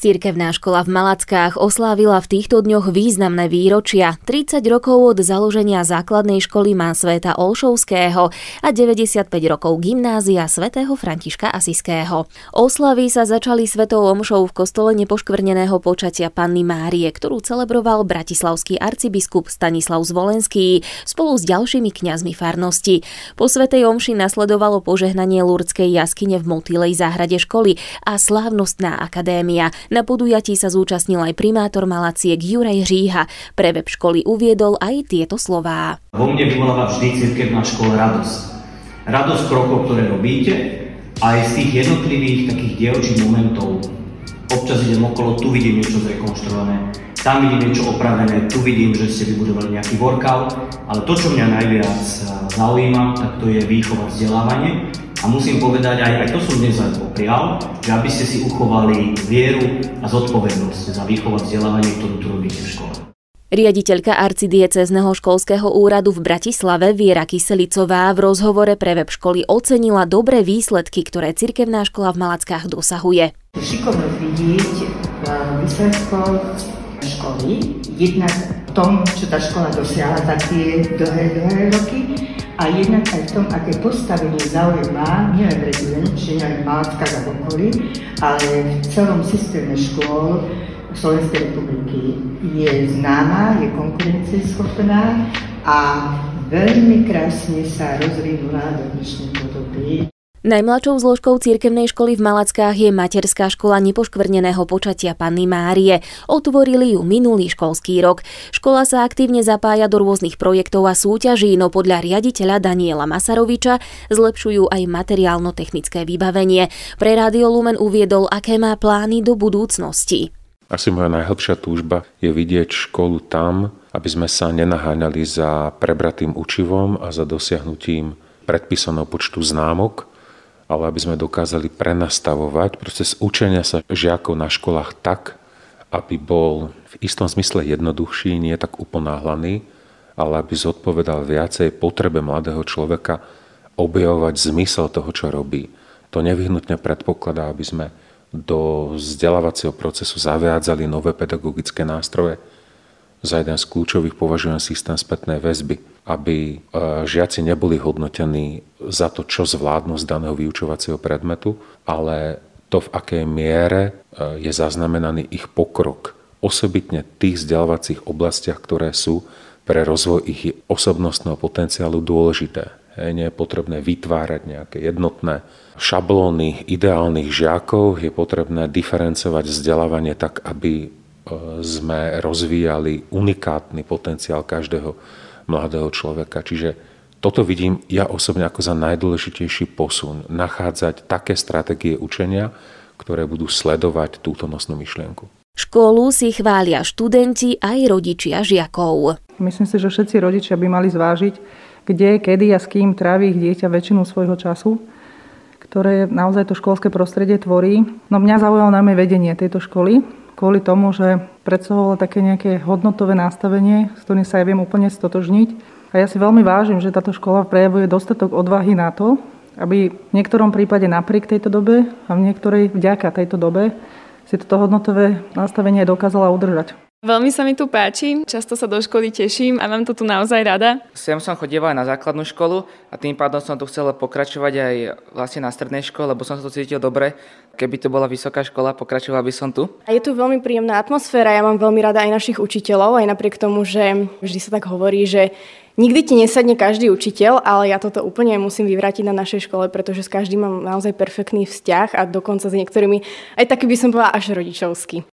Cirkevná škola v Malackách oslávila v týchto dňoch významné výročia. 30 rokov od založenia základnej školy Mansvéta Olšovského a 95 rokov gymnázia svätého Františka Asiského. Oslavy sa začali svetou omšou v kostole Nepoškvrneného počatia Panny Márie, ktorú celebroval bratislavský arcibiskup Stanislav Zvolenský spolu s ďalšími kňazmi farnosti. Po svätej omši nasledovalo požehnanie Lurdskej jaskyne v motýlej záhrade školy a slávnostná akadémia. Na podujatí sa zúčastnil aj primátor Malaciek Juraj Říha. Pre web školy uviedol aj tieto slová. Vo mne vyvoláva vždy cirkevná škola radosť. Radosť krokov, ktoré robíte, aj z tých jednotlivých takých dielčích momentov. Občas idem okolo, tu vidím niečo zrekonštruované, tam vidím niečo opravené, tu vidím, že ste vybudovali nejaký workout, ale to, čo mňa najviac zaujíma, tak to je výchova, vzdelávanie. A musím povedať, aj to som dnes aj poprial, že aby ste si uchovali vieru a zodpovednosť za výchovu a vzdelávanie, ktorú tu robíte v škole. Riaditeľka arcidiecézneho školského úradu v Bratislave Viera Kyselicová v rozhovore pre web školy ocenila dobré výsledky, ktoré cirkevná škola v Malackách dosahuje. Šikovnosť vidieť v výsledkoch školy, jednak v tom, čo tá škola dosiahla za tie dlhé roky, a jednak aj v tom, aké postavenie záujem má nielen v regióne, čiže nielen v Malackách a v okolí, ale v celom systéme škôl Slovenskej republiky. Je známa, je konkurencieschopná a veľmi krásne sa rozvinula do dnešnej podoby. Najmladšou zložkou cirkevnej školy v Malackách je materská škola Nepoškvrneného počatia Panny Márie. Otvorili ju minulý školský rok. Škola sa aktívne zapája do rôznych projektov a súťaží, no podľa riaditeľa Daniela Masaroviča zlepšujú aj materiálno-technické vybavenie. Pre Rádio Lumen uviedol, aké má plány do budúcnosti. Asi moja najhlbšia túžba je vidieť školu tam, aby sme sa nenaháňali za prebratým učivom a za dosiahnutím predpísaného počtu známok, ale aby sme dokázali prenastavovať proces učenia sa žiakov na školách tak, aby bol v istom zmysle jednoduchší, nie tak uponáhlaný, ale aby zodpovedal viacej potrebe mladého človeka objavovať zmysel toho, čo robí. To nevyhnutne predpokladá, aby sme do vzdelávacieho procesu zaviadzali nové pedagogické nástroje. Za jeden z kľúčových považujem systém spätnej väzby, aby žiaci neboli hodnotení za to, čo zvládnu z daného vyučovacieho predmetu, ale to, v akej miere je zaznamenaný ich pokrok. Osobitne v tých vzdelávacích oblastiach, ktoré sú pre rozvoj ich osobnostného potenciálu dôležité. Nie je potrebné vytvárať nejaké jednotné šablóny ideálnych žiakov, je potrebné diferencovať vzdelávanie tak, aby sme rozvíjali unikátny potenciál každého mladého človeka. Čiže toto vidím ja osobne ako za najdôležitejší posun. Nachádzať také stratégie učenia, ktoré budú sledovať túto nosnú myšlienku. Školu si chvália študenti aj rodičia žiakov. Myslím si, že všetci rodičia by mali zvážiť, kde, kedy a s kým trávi ich dieťa väčšinu svojho času, ktoré naozaj to školské prostredie tvorí. No mňa zaujalo najmä vedenie tejto školy, kvôli tomu, že predstavovalo také nejaké hodnotové nastavenie, s ktorým sa aj viem úplne stotožniť. A ja si veľmi vážim, že táto škola prejavuje dostatok odvahy na to, aby v niektorom prípade napriek tejto dobe a v niektorej vďaka tejto dobe si toto hodnotové nastavenie dokázala udržať. Veľmi sa mi tu páči, často sa do školy teším a mám to tu naozaj rada. Sem som chodieval aj na základnú školu a tým pádom som tu chcel pokračovať aj vlastne na strednej škole, lebo som sa tu cítil dobre. Keby to bola vysoká škola, pokračoval by som tu. A je tu veľmi príjemná atmosféra, ja mám veľmi rada aj našich učiteľov, aj napriek tomu, že vždy sa tak hovorí, že nikdy ti nesadne každý učiteľ, ale ja toto úplne musím vyvrátiť na našej škole, pretože s každým mám naozaj perfektný vzťah a dokonca s niektorými aj taký by som povedala až rodičovský.